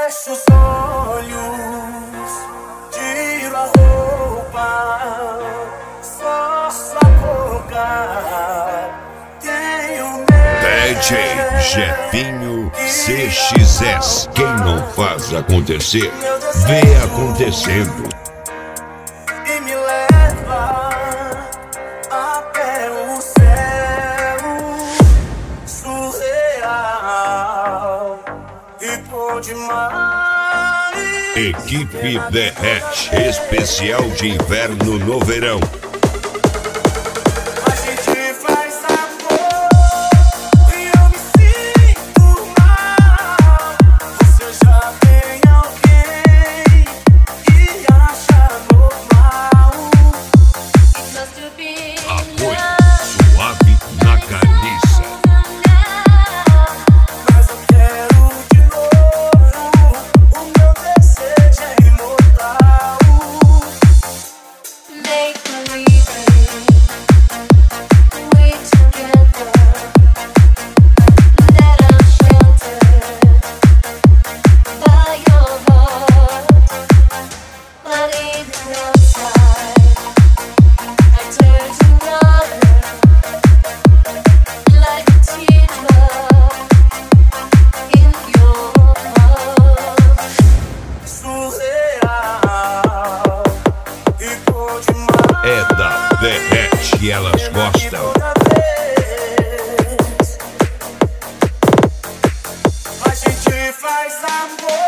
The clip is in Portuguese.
Fecho os olhos, tiro a roupa, só sua boca. Tenho medo. DJ Jefinho CXS. Quem não faz acontecer, vê acontecendo. E me leva até o céu surreal e bom demais. Equipe Derrete, especial de inverno no verão. A gente faz amor e eu me sinto mal. Você já tem alguém e acha normal. Apoio suave na carniça. Mas eu quero de novo, o meu desejo é imortal. Make believe we together, that I'm sheltered by your heart. But even outside, I turn to water like a teardrop in your heart. Surreal e bom demais. É da Derrete e elas gostam. Toda vez a gente faz amor.